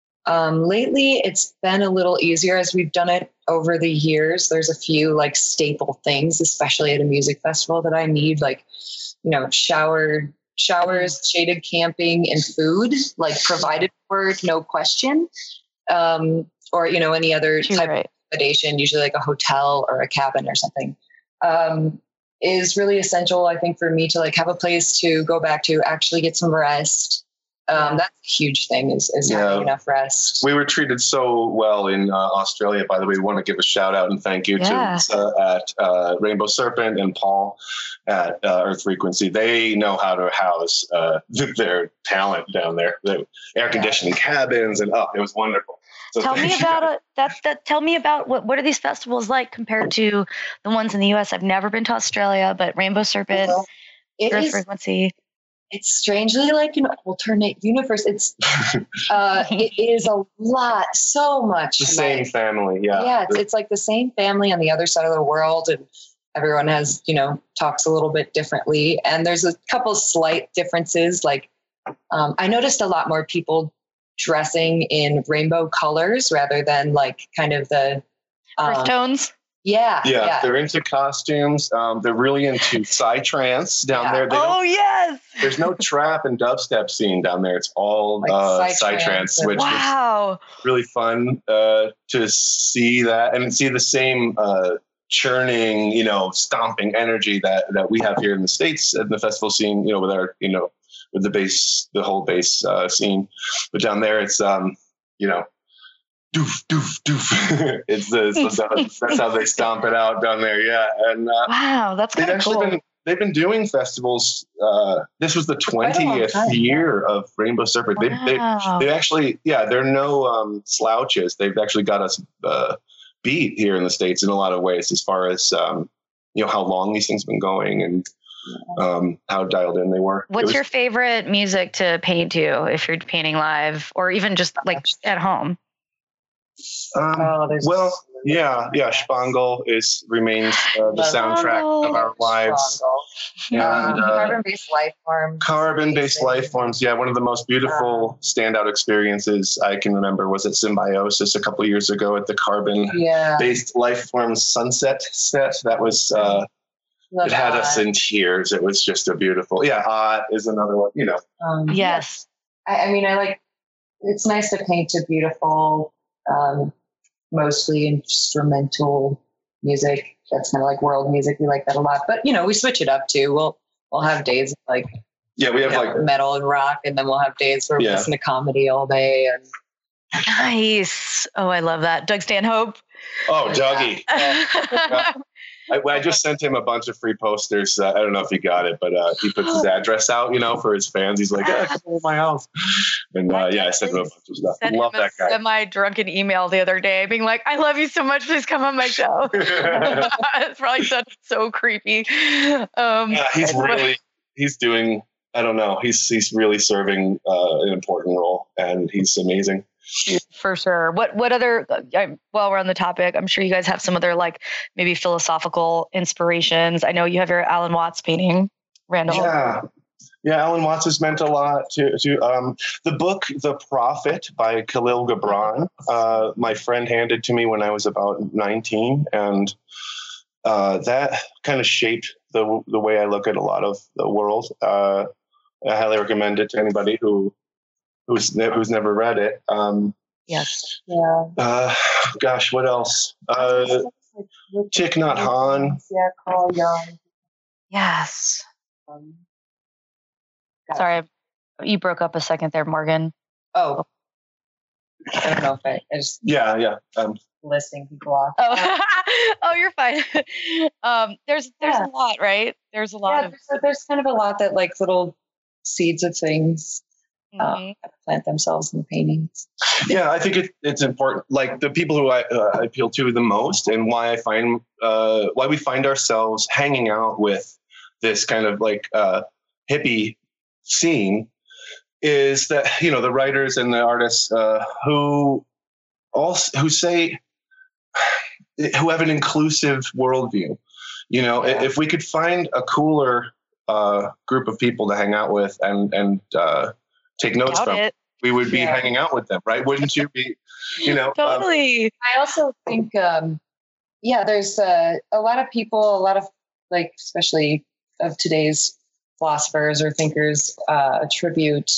um, lately it's been a little easier as we've done it over the years. There's a few like staple things, especially at a music festival, that I need, like, you know, shower, showers, shaded camping, and food, like provided for, no question. Um, or, you know, any other type right. of accommodation, usually like a hotel or a cabin or something, um, is really essential, I think, for me to like have a place to go back to, actually get some rest. Um, that's a huge thing, is, is yeah. having enough rest. We were treated so well in uh, Australia, by the way. We want to give a shout out and thank you yeah. to uh, at uh, Rainbow Serpent and Paul at uh, Earth Frequency. They know how to house uh, their talent down there. The air conditioning yeah. cabins, and oh, it was wonderful. So tell me about it. That, that, tell me about what, what are these festivals like compared to the ones in the U S? I've never been to Australia, but Rainbow Serpent, well, Earth is, Frequency. It's strangely like an alternate universe. It's, uh, it is a lot, so much. The same like, family. Yeah. Yeah. It's, it's like the same family on the other side of the world. And everyone has, you know, talks a little bit differently. And there's a couple slight differences. Like, um, I noticed a lot more people dressing in rainbow colors rather than like kind of the um, earth tones. Yeah, yeah. Yeah. They're into costumes. Um, they're really into psytrance down yeah. there. They oh, yes. There's no trap and dubstep scene down there. It's all like uh, psytrance, which wow. is really fun uh, to see that and see the same uh, churning, you know, stomping energy that, that we have here in the States at the festival scene, you know, with our, you know, with the bass, the whole bass uh, scene. But down there, it's, um, you know, doof, doof, doof. it's the, it's the, that's how they stomp it out down there. Yeah. And uh, wow, that's kind of cool. Been, they've been doing festivals. Uh, this was the twentieth time, year yeah. of Rainbow Serpent. Wow. They, they, they actually, yeah, they're no um, slouches. They've actually got us uh, beat here in the States in a lot of ways, as far as, um, you know, how long these things have been going and um, how dialed in they were. What's was, your favorite music to paint to if you're painting live or even just like at home? Um, oh, well, yeah, yeah. Spangle is remains uh, the soundtrack Spangle. of our lives. Yeah, and, uh, carbon-based life forms. Carbon-based life forms. Yeah, one of the most beautiful standout experiences I can remember was at Symbiosis a couple of years ago at the carbon-based yeah. life forms sunset set. That was. Uh, Love it had Odd. us in tears. It was just a beautiful. Yeah, Odd is another one. You know. Um, yes. I, I mean, I like. It's nice to paint to beautiful. Um, mostly instrumental music. That's kind of like world music. We like that a lot, but you know, we switch it up too. We'll, we'll have days like, yeah, we have know, like metal and rock, and then we'll have days where yeah. we listen to comedy all day. And nice. Oh, I love that. Doug Stanhope. Oh, Dougie. Yeah. Yeah. I, I just sent him a bunch of free posters. Uh, I don't know if he got it, but uh, he puts his address out, you know, for his fans. He's like, yeah, come over to my house. And uh, yeah, I sent him a bunch of stuff. I love that guy. Semi-drunken email the other day being like, I love you so much. Please come on my show. It's probably so, so creepy. Um, yeah, he's really, he's doing, I don't know. He's, he's really serving uh, an important role, and he's amazing. For sure. What what other, uh, while we're on the topic, I'm sure you guys have some other like maybe philosophical inspirations. I know you have your Alan Watts painting, Randall. Yeah. Yeah, Alan Watts has meant a lot to, to um, the book, The Prophet by Khalil Gibran. Uh, my friend handed to me when I was about nineteen. And uh, that kind of shaped the the way I look at a lot of the world. Uh, I highly recommend it to anybody who Who's, who's never read it. Um, yes. Yeah. Uh, gosh, what else? Uh, Thich Nhat Hanh. Yeah, Carl Jung. Yes. Um, Sorry, you broke up a second there, Morgan. Oh. I don't know if I, I just. Yeah, yeah. Um, listing people off. Oh, oh, you're fine. um, there's there's yeah. a lot, right? There's a lot yeah, of. There's, there's kind of a lot that like little seeds of things. Mm-hmm. Uh, plant themselves in paintings. Yeah, I think it, it's important. Like the people who I, uh, I appeal to the most, and why I find uh, why we find ourselves hanging out with this kind of like uh, hippie scene, is that you know the writers and the artists uh, who also who say who have an inclusive worldview. You know, yeah. if we could find a cooler uh, group of people to hang out with and and uh, take notes Doubt from, it. we would be yeah. hanging out with them, right? Wouldn't you be? You know, totally. Um, I also think, um, yeah, there's uh, a lot of people, a lot of like, especially of today's philosophers or thinkers, uh, attribute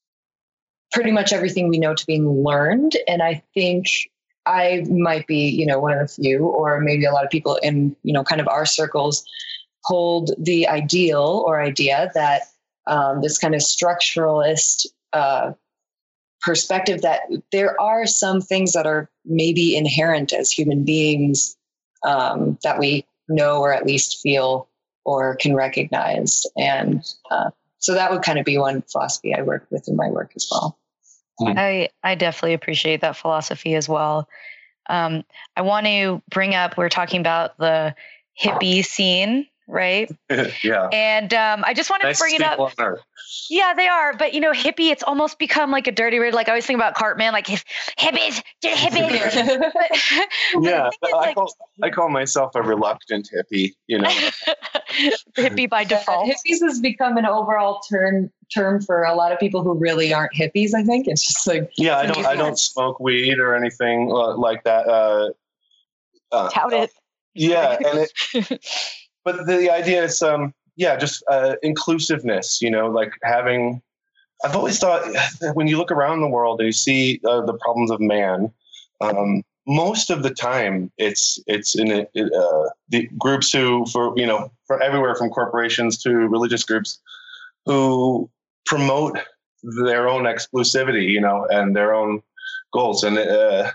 pretty much everything we know to being learned. And I think I might be, you know, one of the few, or maybe a lot of people in, you know, kind of our circles hold the ideal or idea that um, this kind of structuralist uh, perspective that there are some things that are maybe inherent as human beings um, that we know or at least feel or can recognize. And uh, so that would kind of be one philosophy I work with in my work as well. I, I definitely appreciate that philosophy as well. Um, I want to bring up, we're talking about the hippie scene, right? yeah. And um, I just wanted nice to bring it up. Yeah, they are. But, you know, hippie, it's almost become like a dirty word. Like I always think about Cartman, like if hippies, hippies. but, yeah, but I, like, call, I call myself a reluctant hippie, you know. Hippie by default. Yeah, hippies has become an overall term term for a lot of people who really aren't hippies, I think. It's just like... Yeah, I don't I don't smoke weed or anything like that. Uh, uh, Tout it. Yeah, and it... But the idea is, um, yeah, just uh, inclusiveness, you know, like having, I've always thought when you look around the world and you see uh, the problems of man, um, most of the time it's, it's in a, uh, the groups who, for, you know, from everywhere from corporations to religious groups who promote their own exclusivity, you know, and their own goals. And, uh,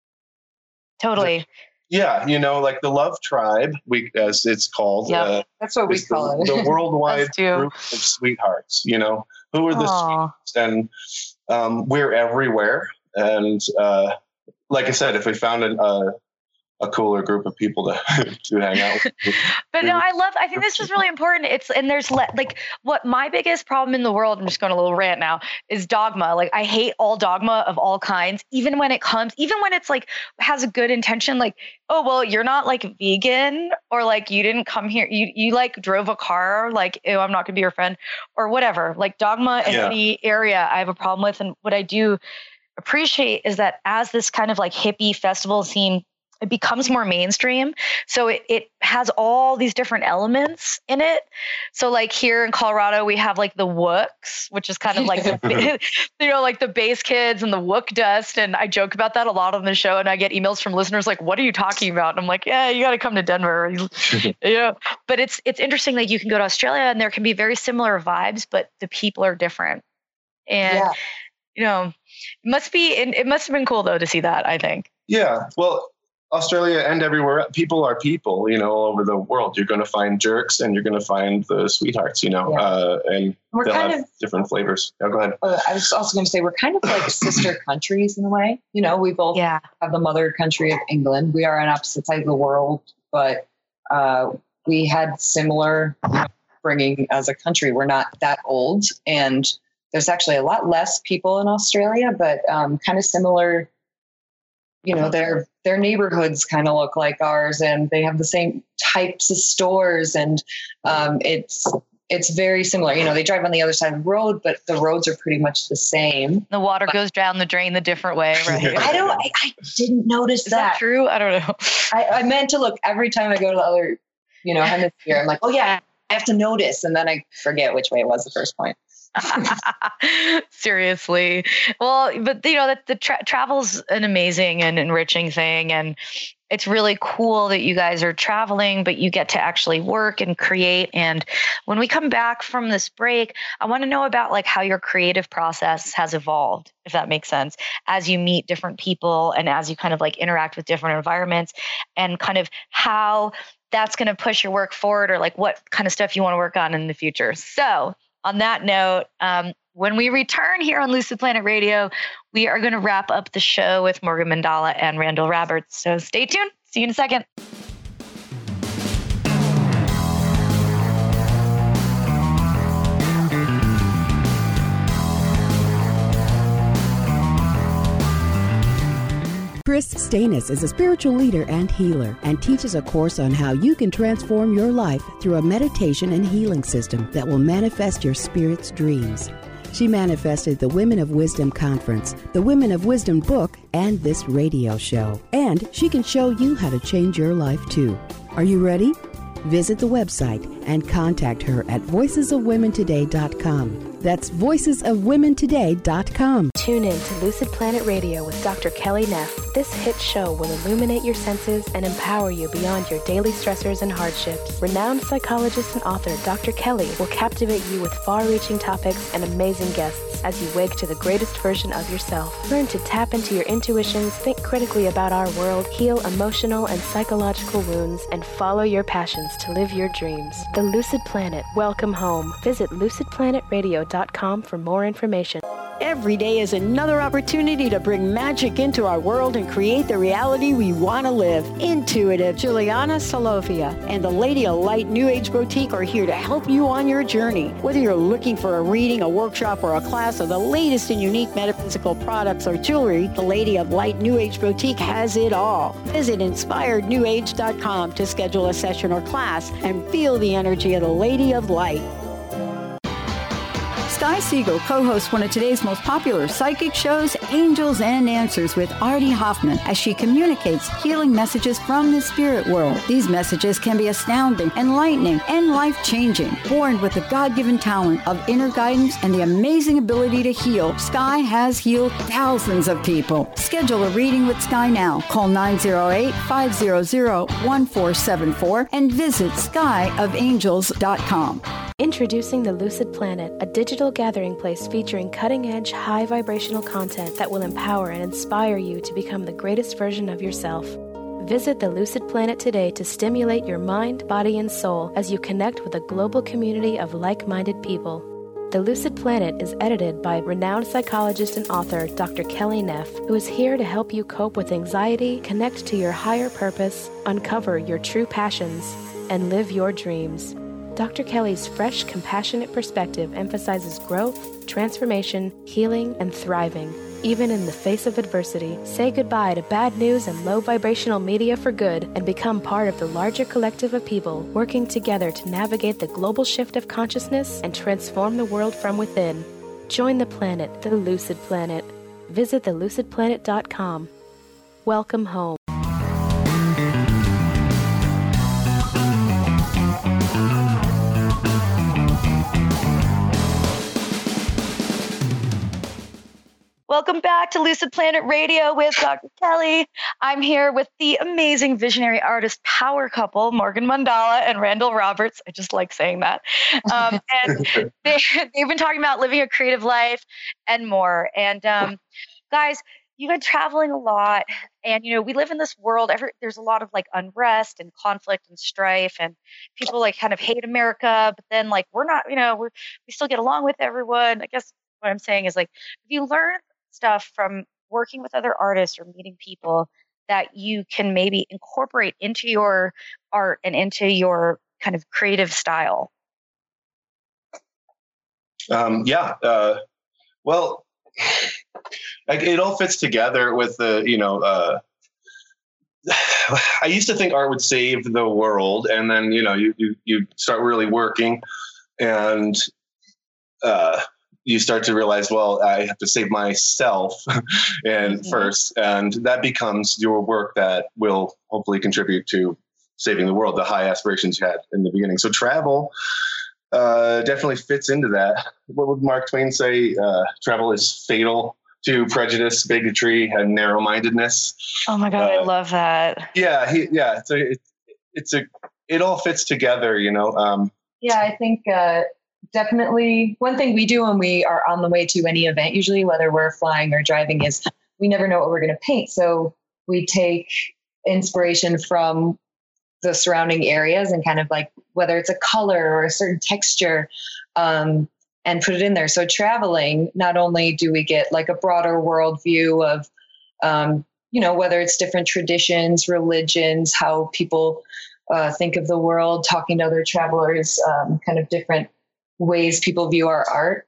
totally. The, Yeah, you know, like the Love Tribe, we as it's called. Yep. Uh, That's what we call the, it. The worldwide group of sweethearts. You know, who are the sweethearts? And um, we're everywhere. And uh, like I said, if we found an, uh, a cooler group of people to to hang out with. But no, I love, I think this is really important. It's, and there's le- like what my biggest problem in the world, I'm just going a little rant now, is dogma. Like I hate all dogma of all kinds, even when it comes, even when it's like, has a good intention, like, oh, well, you're not like vegan, or like you didn't come here, you, you like drove a car, like, ew, I'm not gonna be your friend, or whatever. Like dogma in yeah. any area I have a problem with. And what I do appreciate is that as this kind of like hippie festival scene, it becomes more mainstream. So it, it has all these different elements in it. So like here in Colorado, we have like the Wooks, which is kind of like, the, you know, like the Bass Kids and the Wook Dust. And I joke about that a lot on the show. And I get emails from listeners like, what are you talking about? And I'm like, yeah, you got to come to Denver. you know, but it's, it's interesting that you can go to Australia and there can be very similar vibes, but the people are different. And, yeah. you know, it must be, it, it must have been cool though, to see that, I think. Yeah. Well, Australia and everywhere, people are people, you know, all over the world. You're going to find jerks and you're going to find the sweethearts, you know, yeah. uh, and we're they'll kind have of, different flavors. Oh, go ahead. Uh, I was also going to say, we're kind of like sister countries in a way. You know, we both yeah. have the mother country of England. We are on opposite sides of the world, but uh, we had similar you know, bringing as a country. We're not that old. And there's actually a lot less people in Australia, but um, kind of similar. You know, their their neighborhoods kind of look like ours, and they have the same types of stores, and um, it's it's very similar. You know, they drive on the other side of the road, but the roads are pretty much the same. The water but, goes down the drain the different way, right? I don't. I, I didn't notice Is that. that true? I don't know. I, I meant to look every time I go to the other, you know, hemisphere. I'm like, oh yeah, I have to notice, and then I forget which way it was the first point. Seriously. Well, but you know that the tra- travel's an amazing and enriching thing, and it's really cool that you guys are traveling, but you get to actually work and create. And when we come back from this break, I want to know about like how your creative process has evolved, if that makes sense, as you meet different people and as you kind of like interact with different environments, and kind of how that's going to push your work forward, or like what kind of stuff you want to work on in the future. So on that note, um, when we return here on Lucid Planet Radio, we are going to wrap up the show with Morgan Mandala and Randall Roberts. So stay tuned. See you in a second. Chris Stanis is a spiritual leader and healer and teaches a course on how you can transform your life through a meditation and healing system that will manifest your spirit's dreams. She manifested the Women of Wisdom Conference, the Women of Wisdom book, and this radio show. And she can show you how to change your life too. Are you ready? Visit the website and contact her at voices of women today dot com. That's voices of women today dot com. Tune in to Lucid Planet Radio with Doctor Kelly Neff. This hit show will illuminate your senses and empower you beyond your daily stressors and hardships. Renowned psychologist and author Doctor Kelly will captivate you with far-reaching topics and amazing guests as you wake to the greatest version of yourself. Learn to tap into your intuitions, think critically about our world, heal emotional and psychological wounds, and follow your passions to live your dreams. The Lucid Planet. Welcome home. Visit lucid planet radio dot com for more information. Every day is another opportunity to bring magic into our world and create the reality we want to live. Intuitive Juliana Solovia and the Lady of Light New Age Boutique are here to help you on your journey. Whether you're looking for a reading, a workshop, or a class of the latest and unique metaphysical products or jewelry, the Lady of Light New Age Boutique has it all. Visit inspired new age dot com to schedule a session or class and feel the energy of the Lady of Light. Sky Siegel co-hosts one of today's most popular psychic shows, Angels and Answers with Artie Hoffman, as she communicates healing messages from the spirit world. These messages can be astounding, enlightening, and life-changing. Born with the God-given talent of inner guidance and the amazing ability to heal, Sky has healed thousands of people. Schedule a reading with Sky now. Call nine oh eight, five hundred, one four seven four and visit sky of angels dot com. Introducing the Lucid Planet, a digital gathering place featuring cutting-edge, high-vibrational content that will empower and inspire you to become the greatest version of yourself. Visit the Lucid Planet today to stimulate your mind, body, and soul as you connect with a global community of like-minded people. The Lucid Planet is edited by renowned psychologist and author Doctor Kelly Neff, who is here to help you cope with anxiety, connect to your higher purpose, uncover your true passions, and live your dreams. Doctor Kelly's fresh, compassionate perspective emphasizes growth, transformation, healing, and thriving. Even in the face of adversity, say goodbye to bad news and low vibrational media for good and become part of the larger collective of people working together to navigate the global shift of consciousness and transform the world from within. Join the planet, the Lucid Planet. Visit the lucid planet dot com. Welcome home. Welcome back to Lucid Planet Radio with Doctor Kelly. I'm here with the amazing visionary artist power couple, Morgan Mandala and Randall Roberts. I just like saying that. Um, and they, they've been talking about living a creative life and more. And um, guys, you've been traveling a lot. And, you know, we live in this world. Every, there's a lot of like unrest and conflict and strife. And people like kind of hate America. But then like we're not, you know, we're, we still get along with everyone. I guess what I'm saying is like, if you learn stuff from working with other artists or meeting people that you can maybe incorporate into your art and into your kind of creative style? Um, yeah. Uh, well, like it all fits together with the, you know, uh, I used to think art would save the world, and then, you know, you, you, you start really working and, uh, you start to realize, well, I have to save myself and mm-hmm. first, and that becomes your work that will hopefully contribute to saving the world, the high aspirations you had in the beginning. So travel uh, definitely fits into that. What would Mark Twain say? Uh, travel is fatal to prejudice, bigotry, and narrow-mindedness. Oh my God, uh, I love that. Yeah, he, yeah. It's a, it, it's a, it all fits together, you know. Um, yeah, I think. Uh, Definitely. One thing we do when we are on the way to any event, usually whether we're flying or driving, is we never know what we're going to paint. So we take inspiration from the surrounding areas and kind of like whether it's a color or a certain texture um, and put it in there. So traveling, not only do we get like a broader worldview of, um, you know, whether it's different traditions, religions, how people uh, think of the world, talking to other travelers, um, kind of different ways people view our art.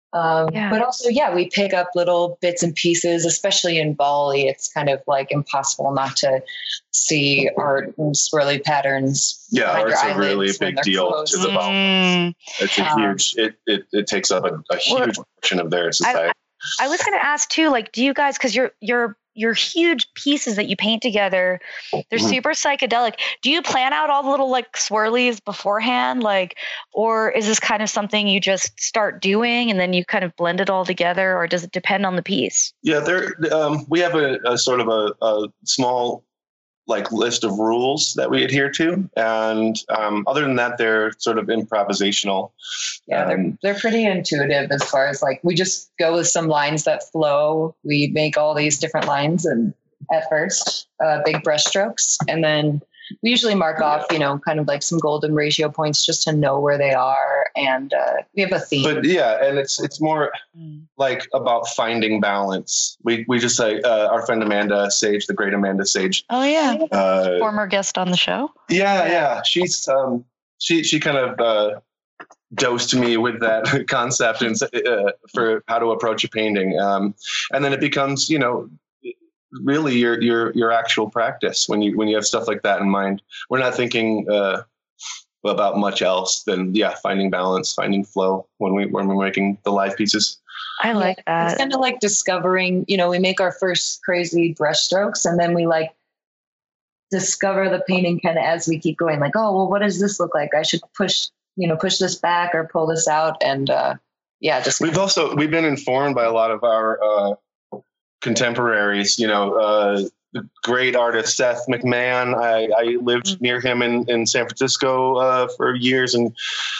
Um, Yeah. But also, yeah, we pick up little bits and pieces, especially in Bali. It's kind of like impossible not to see art and swirly patterns. Yeah, behind your art's a eyelids really when big they're deal closed. to the Balinese. It's a Um, huge, it, it, it takes up a, a huge portion of their society. I, I was going to ask too, like, do you guys, because you're you're you're huge pieces that you paint together, they're Mhm. super psychedelic. Do you plan out all the little like swirlies beforehand, like, or is this kind of something you just start doing and then you kind of blend it all together, or does it depend on the piece? Yeah, there. Um, we have a, a sort of a, a small like list of rules that we adhere to, and um, other than that, they're sort of improvisational. Yeah, they're Um, they're pretty intuitive as far as like we just go with some lines that flow. We make all these different lines and at first, uh, big brush strokes, and then we usually mark off, you know, kind of like some golden ratio points just to know where they are, and uh, we have a theme. But yeah, and it's it's more like about finding balance. We we just say uh, our friend Amanda Sage, the great Amanda Sage. Oh yeah, Uh, former guest on the show. Yeah, yeah. She's um she she kind of uh dosed me with that concept and uh, for how to approach a painting. Um and then it becomes, you know, really your your your actual practice when you when you have stuff like that in mind. We're not thinking uh about much else than yeah, finding balance, finding flow when we when we're making the live pieces. I like Yeah, that. It's kind of like discovering, you know, we make our first crazy brush strokes and then we like discover the painting kind of as we keep going, like, oh, well, what does this look like? I should push, you know, push this back or pull this out. And uh, yeah, just We've also, we've been informed by a lot of our uh, contemporaries, you know, uh, the great artist Seth MacMahon. I, I lived near him in, in San Francisco uh, for years, and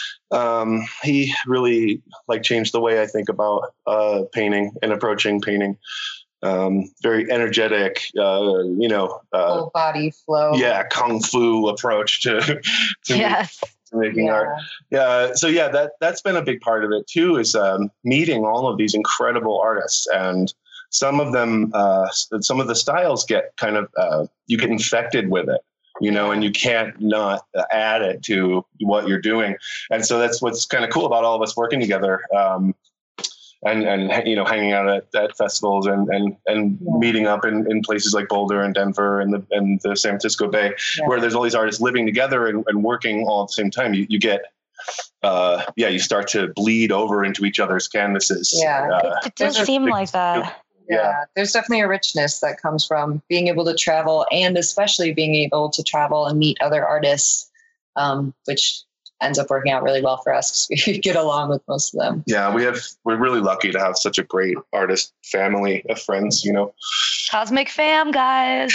um, he really like changed the way I think about uh, painting and approaching painting. Um, very energetic, uh, you know, uh, full body flow. yeah, kung fu approach to, to, Yes. to making Yeah. art. Yeah. So yeah, that, that's been a big part of it too, is um, meeting all of these incredible artists. And some of them, uh, some of the styles get kind of, uh, you get infected with it, you know, and you can't not add it to what you're doing. And so that's what's kind of cool about all of us working together. Um, and, and, you know, hanging out at, at festivals and, and, and Yeah. meeting up in, in places like Boulder and Denver and the, and the San Francisco Bay, Yeah. where there's all these artists living together and, and working all at the same time. You, you get, uh, yeah, you start to bleed over into each other's canvases. Yeah. Uh, It does There's a seem big- like that. Yeah. Yeah. There's definitely a richness that comes from being able to travel and especially being able to travel and meet other artists, um, which ends up working out really well for us because we get along with most of them. Yeah, we have, we're really lucky to have such a great artist family of friends, you know. Cosmic fam, guys.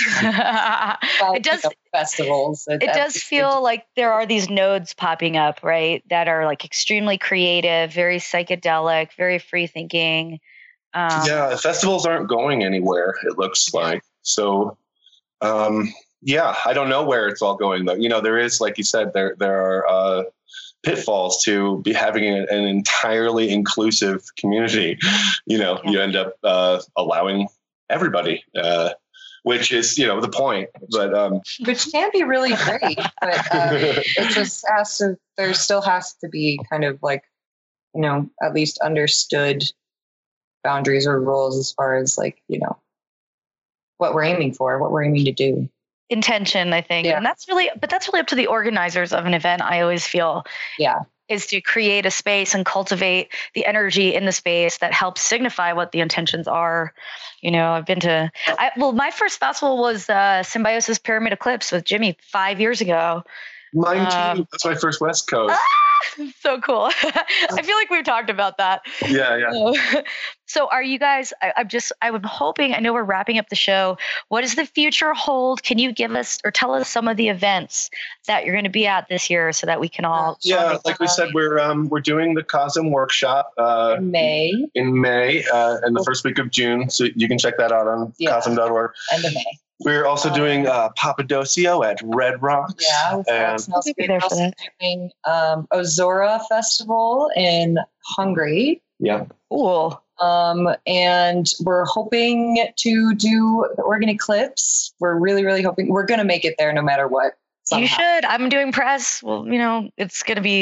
It does- festivals. It does feel like there are these nodes popping up, right? That are like extremely creative, very psychedelic, very free thinking. Um, Yeah, festivals aren't going anywhere, it looks like. So, um, yeah, I don't know where it's all going though. You know, there is, like you said, there there are uh, pitfalls to be having an, an entirely inclusive community. You know, you end up uh, allowing everybody, uh, which is, you know, the point. But um, Which can be really great, but uh, it just has to, there still has to be kind of like, you know, at least understood boundaries or rules as far as like, you know, what we're aiming for, what we're aiming to do. intention, I think. Yeah. And that's really, but that's really up to the organizers of an event, I always feel, Yeah. is to create a space and cultivate the energy in the space that helps signify what the intentions are. You know, I've been to, I, well, my first festival was uh, Symbiosis Pyramid Eclipse with Jimmy five years ago. mine too. Um, That's my first West Coast. So cool. I feel like we've talked about that. Yeah, yeah. So are you guys, I, I'm just, I'm hoping, I know we're wrapping up the show. What does the future hold? Can you give us or tell us some of the events that you're going to be at this year so that we can all. Yeah, like we said, we're um, we're doing the Cosm workshop uh, In May, in May uh, and the first week of June. So you can check that out on Yeah. cosm dot org. end of May. We're also Um, doing uh, Papadocio at Red Rocks. Yeah, and that smells I'll be great. there We're for also that. doing um, Ozora Festival in Hungary. yeah, Cool. Um, and we're hoping to do the Oregon Eclipse. We're really, really hoping we're going to make it there no matter what. You somehow. should. I'm doing press. Well, you know, it's going to be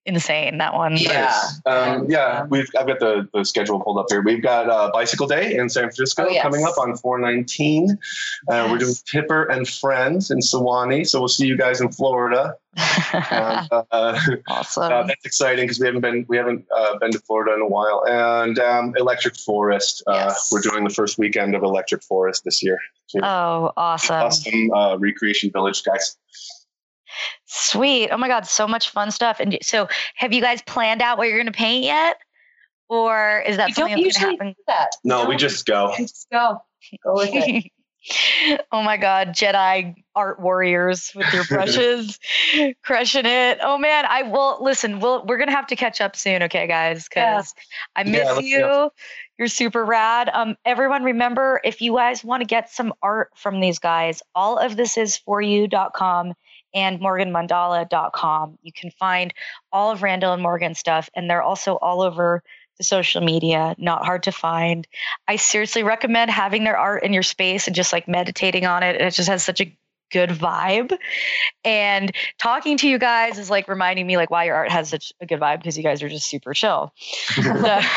insane, that one. Yeah. Um, yeah, we've I've got the, the schedule pulled up here. We've got uh, Bicycle Day in San Francisco oh, yes. coming up on four nineteen. Uh, yes. We're doing Tipper and Friends in Sewanee, so we'll see you guys in Florida. and, uh, awesome. Uh, that's exciting because we haven't been we haven't uh, been to Florida in a while. And um, Electric Forest, uh, yes. we're doing the first weekend of Electric Forest this year. Too. Oh, awesome! Awesome uh, recreation village, guys. Sweet. Oh my God. So much fun stuff. And so have you guys planned out what you're going to paint yet? Or is that we something don't that's usually going to happen? Do that. No, we we just go. We just go. Go with it. Oh my God. Jedi art warriors with your brushes, crushing it. Oh man. I will listen, we'll, we're going to have to catch up soon. Okay, guys. Cause yeah. I miss yeah, you. Go. You're super rad. Um, everyone remember, if you guys want to get some art from these guys, all of this is for you dot com. and morgan mandala dot com. You can find all of Randall and Morgan's stuff, and they're also all over the social media, not hard to find. I seriously recommend having their art in your space and just like meditating on it. It just has such a good vibe. And talking to you guys is like reminding me like why your art has such a good vibe, because you guys are just super chill. So,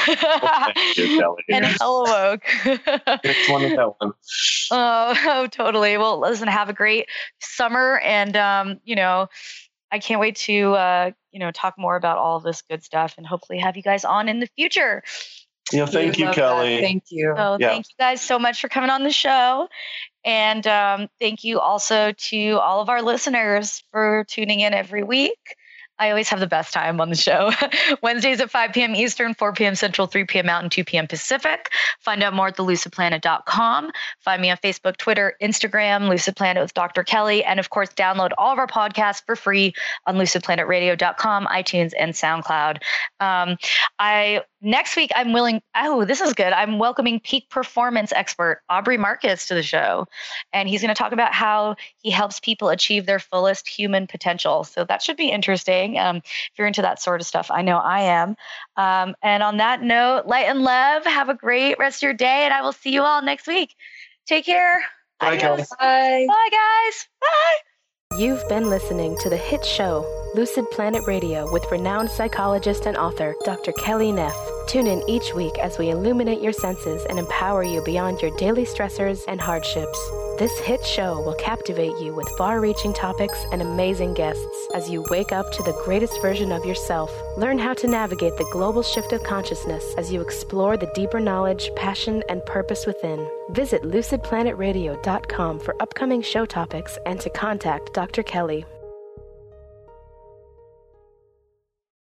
and hell woke. It's one of that one. Oh, oh, totally. Well, listen, have a great summer. And, um, you know, I can't wait to, uh, you know, talk more about all of this good stuff and hopefully have you guys on in the future. Yeah, thank we you, Kelly. That. Thank you. So yeah. Thank you guys so much for coming on the show. And um, thank you also to all of our listeners for tuning in every week. I always have the best time on the show. Wednesdays at five p.m. Eastern, four p.m. Central, three p.m. Mountain, two p.m. Pacific. Find out more at the lucid planet dot com. Find me on Facebook, Twitter, Instagram, Lucid Planet with Doctor Kelly. And of course, download all of our podcasts for free on lucid planet radio dot com, iTunes, and SoundCloud. Um, I Next week, I'm willing. Oh, this is good. I'm welcoming peak performance expert Aubrey Marcus to the show. And he's going to talk about how he helps people achieve their fullest human potential. So that should be interesting. Um, if you're into that sort of stuff, I know I am. Um, and on that note, light and love, have a great rest of your day. And I will see you all next week. Take care. Bye, guys. Bye. Bye, guys. Bye. You've been listening to the hit show, Lucid Planet Radio, with renowned psychologist and author, Doctor Kelly Neff. Tune in each week as we illuminate your senses and empower you beyond your daily stressors and hardships. This hit show will captivate you with far-reaching topics and amazing guests as you wake up to the greatest version of yourself. Learn how to navigate the global shift of consciousness as you explore the deeper knowledge, passion, and purpose within. Visit lucid planet radio dot com for upcoming show topics and to contact Doctor Kelly.